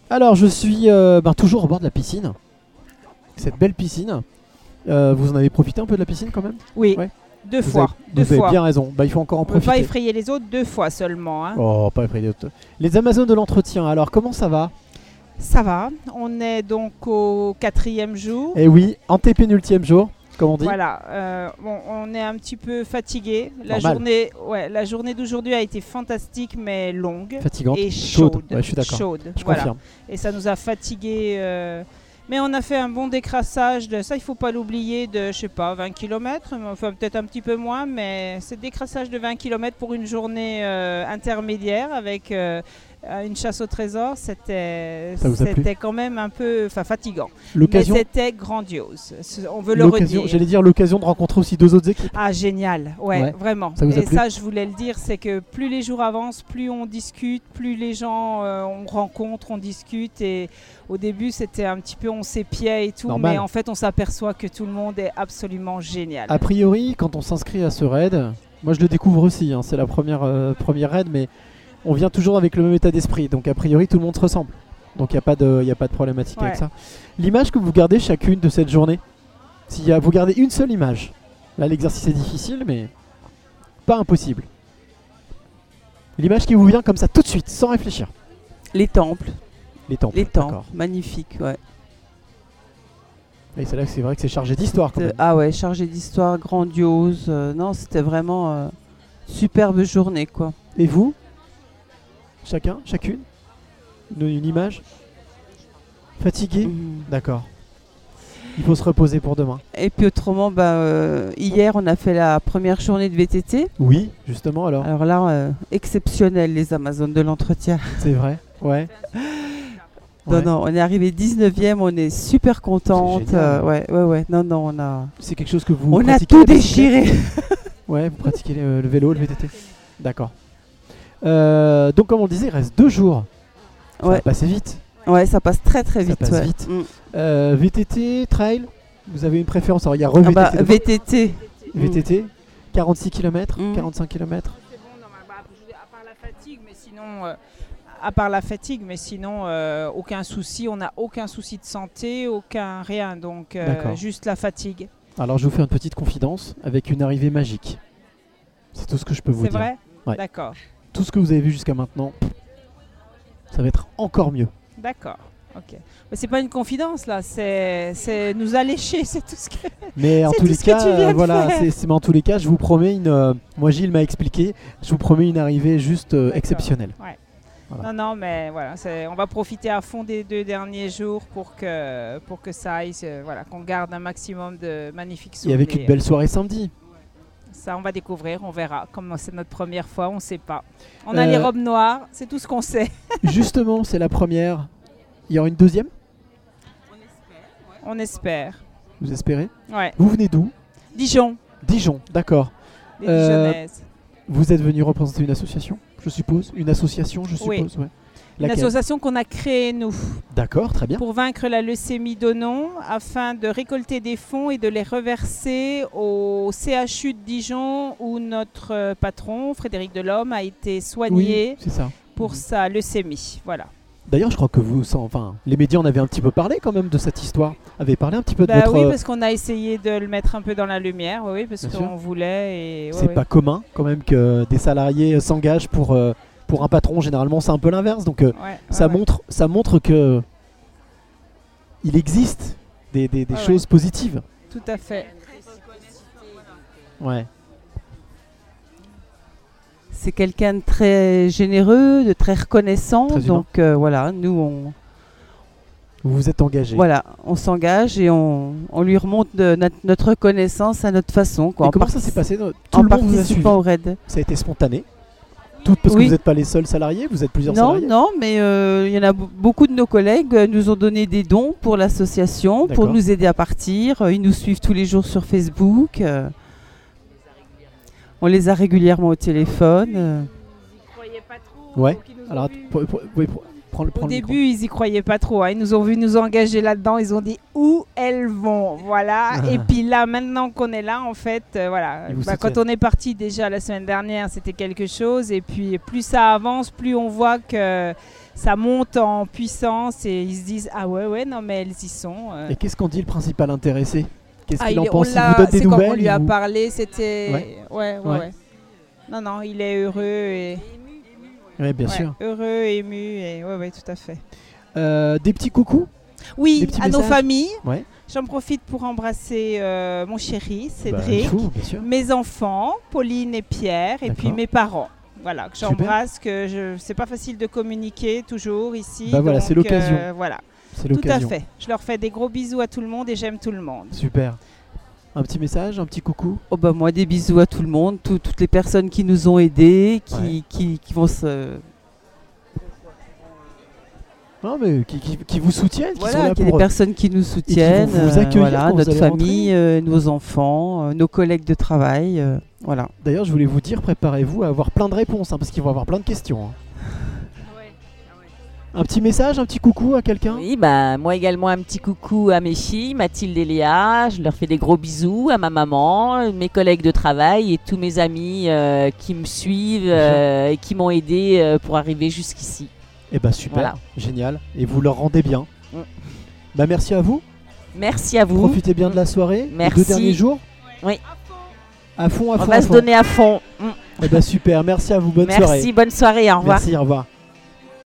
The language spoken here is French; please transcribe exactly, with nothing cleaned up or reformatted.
Alors, je suis euh, ben, toujours au bord de la piscine. Cette belle piscine. Euh, vous en avez profité un peu de la piscine quand même? Oui, ouais. deux vous fois. Avez, deux vous fois. avez bien raison. Bah, il faut encore en On ne peut profiter. pas effrayer les autres deux fois seulement. Hein. Oh, pas effrayer les autres. Les Amazones de l'entretien, alors comment ça va? Ça va. On est donc au quatrième jour. Eh oui, antépénultième jour, comme on dit. Voilà. Euh, bon, on est un petit peu fatigué. La Normal. journée, ouais, la journée d'aujourd'hui a été fantastique, mais longue. Fatigante. Et chaude. Chaude. Ouais, je suis d'accord. Chaude. Je voilà. confirme. Et ça nous a fatigués. Euh... Mais on a fait un bon décrassage, de ça il ne faut pas l'oublier, de je sais pas, vingt kilomètres, enfin peut-être un petit peu moins, mais c'est décrassage de vingt kilomètres pour une journée euh, intermédiaire avec euh, une chasse au trésor, c'était, c'était quand même un peu fatigant. L'occasion, mais c'était grandiose, on veut le redire. J'allais dire l'occasion de rencontrer aussi deux autres équipes. Ah génial, ouais, ouais. vraiment. Ça vous a Et plu? ça je voulais le dire, c'est que plus les jours avancent, plus on discute, plus les gens euh, on rencontre, on discute et au début c'était un petit peu on s'épiait et tout, Normal. Mais en fait on s'aperçoit que tout le monde est absolument génial. A priori quand on s'inscrit à ce raid, moi je le découvre aussi, hein, c'est la première, euh, première raid mais on vient toujours avec le même état d'esprit, donc a priori tout le monde se ressemble. Donc il n'y a, a pas de problématique ouais. avec ça. L'image que vous gardez chacune de cette journée, si y a, vous gardez une seule image, là l'exercice est difficile mais pas impossible. L'image qui vous vient comme ça tout de suite, sans réfléchir. Les temples. Les temples, Les temples, magnifique, ouais. Et c'est là que c'est vrai que c'est chargé d'histoire quand même. Ah ouais, chargé d'histoire, grandiose. Euh, non, c'était vraiment euh, superbe journée quoi. Et vous? Chacun, chacune une, une image? Fatigué? mmh. D'accord. Il faut se reposer pour demain. Et puis autrement, bah, euh, hier on a fait la première journée de V T T. Oui, justement alors. Alors là, euh, exceptionnel les Amazones de l'entretien. C'est vrai, ouais. Non, ouais. non, on est arrivé dix-neuvième, on est super contente. Euh, ouais, ouais, ouais. Non, non, on a. C'est quelque chose que vous. On a tout déchiré. Ouais, vous pratiquez le, le vélo, le V T T. D'accord. Euh, donc comme on le disait, il reste deux jours. Ça ouais. va passer vite. Ouais, ça passe très très vite. Ça passe ouais. vite. Mm. Euh, V T T, trail, vous avez une préférence? Alors il y a re-V T T. Ah bah, V T T. V T T, quarante-six kilomètres, mm. quarante-cinq kilomètres. C'est bon, non, bah, à part la fatigue, mais sinon, euh, à part la fatigue, mais sinon euh, aucun souci. On n'a aucun souci de santé, aucun rien. Donc euh, juste la fatigue. Alors je vous fais une petite confidence avec une arrivée magique. C'est tout ce que je peux vous dire. C'est vrai? Ouais. D'accord. Tout ce que vous avez vu jusqu'à maintenant, ça va être encore mieux. D'accord, ok. Mais c'est pas une confidence là, c'est, c'est nous allécher, c'est tout ce que. Mais en tous les cas, euh, voilà, c'est, c'est, mais en tous les cas, je vous promets une. Euh, moi, Gilles m'a expliqué. Je vous promets une arrivée juste euh, exceptionnelle. Ouais. Voilà. Non, non, mais voilà, c'est, on va profiter à fond des deux derniers jours pour que pour que ça aille, euh, voilà, qu'on garde un maximum de magnifiques souvenirs. Et avec une belle soirée samedi. Ça, on va découvrir, on verra. Comme c'est notre première fois, on ne sait pas. On a euh, les robes noires, c'est tout ce qu'on sait. Justement, c'est la première. Il y aura une deuxième? On espère. Ouais. On espère. Vous espérez? Ouais. Vous venez d'où? Dijon. Dijon, d'accord. Les euh, Dijonnaises. Vous êtes venu représenter une association, je suppose? Une association, je suppose, oui. ouais. Une Laquelle? association qu'on a créée, nous. D'accord, très bien. Pour vaincre la leucémie d'Onon, afin de récolter des fonds et de les reverser au C H U de Dijon, où notre patron, Frédéric Delhomme, a été soigné oui, c'est ça. pour mmh. sa leucémie. Voilà. D'ailleurs, je crois que vous, enfin, les médias en avaient un petit peu parlé quand même de cette histoire. Avaient parlé un petit peu de bah votre... Oui, parce qu'on a essayé de le mettre un peu dans la lumière, oui, parce Bien qu'on sûr. voulait. Et... C'est ouais, pas ouais. commun quand même que des salariés s'engagent pour... Euh, Pour un patron, généralement, c'est un peu l'inverse. Donc, euh, ouais, ça, ouais, montre, ça montre que il existe des, des, des ouais, choses ouais. positives. Tout à fait. Ouais. C'est quelqu'un de très généreux, de très reconnaissant. Très donc, euh, voilà, nous, on... Vous vous êtes engagé. Voilà, on s'engage et on, on lui remonte de notre, notre reconnaissance à notre façon. Quoi, et comment ça s'est passé? Tout en le monde vous a suivi. Au raid. Ça a été spontané? Tout parce oui. que vous n'êtes pas les seuls salariés, vous êtes plusieurs non, salariés. Non, non, mais il euh, y en a b- beaucoup de nos collègues euh, nous ont donné des dons pour l'association, D'accord. pour nous aider à partir. Euh, ils nous suivent tous les jours sur Facebook. Euh, on les a régulièrement au téléphone. Euh. Ils y croyaient pas trop. Ouais. Alors, pour, pour, pour, pour, prends le, prends au le début, micro. ils y croyaient pas trop. Hein. Ils nous ont vu nous engager là-dedans. Ils ont dit où elles vont. Voilà. Ah. Et puis là, maintenant qu'on est là, en fait, euh, voilà. Bah, quand on est parti déjà la semaine dernière, c'était quelque chose. Et puis plus ça avance, plus on voit que ça monte en puissance et ils se disent ah ouais ouais non mais elles y sont. euh. Et qu'est-ce qu'on dit le principal intéressé? Qu'est-ce Ah, qu'il il en est- on pense? Il l'a- vous donne des c'est comme nouvelles? on lui il a vous- parlé, c'était Ouais. ouais ouais, Ouais. ouais. Non non, il est heureux et Ouais, bien ouais, sûr. heureux, ému et ouais ouais tout à fait. Euh, des petits coucous? Oui, Des petits à nos messages? familles. Ouais. J'en profite pour embrasser euh, mon chéri, Bah, Cédric, il faut, bien sûr. mes enfants, Pauline et Pierre, et puis D'accord. mes parents. Voilà, que Super. j'embrasse, que je c'est pas facile de communiquer toujours ici. Bah voilà, donc, c'est l'occasion. euh, voilà, C'est tout à l'occasion. fait. Je leur fais des gros bisous à tout le monde et j'aime tout le monde. Super. Un petit message, un petit coucou? Oh bah moi des bisous à tout le monde, tout- toutes les personnes qui nous ont aidés, qui, Ouais. qui, qui vont se... Non, mais qui, qui, qui vous soutiennent, qui sont Voilà, là qu'il y a des pour... personnes qui nous soutiennent, vous euh, accueillir voilà, quand vous notre allez famille, euh, nos enfants, euh, nos collègues de travail, euh, voilà. D'ailleurs, je voulais vous dire, préparez-vous à avoir plein de réponses, hein, parce qu'ils vont avoir plein de questions. hein. Un petit message, un petit coucou à quelqu'un? Oui, bah, moi également un petit coucou à mes filles, Mathilde et Léa. Je leur fais des gros bisous, à ma maman, mes collègues de travail et tous mes amis euh, qui me suivent euh, et qui m'ont aidé euh, pour arriver jusqu'ici. Eh bah super, Voilà. génial. Et vous leur rendez bien. Mm. Bah merci à vous. Merci à vous. Profitez bien de la soirée. Merci. Les deux derniers jours. Oui. À fond, à fond. On à va se fond. donner à fond. Mm. Eh bah super, merci à vous. Bonne Merci, soirée. bonne soirée, au revoir. Merci, au revoir.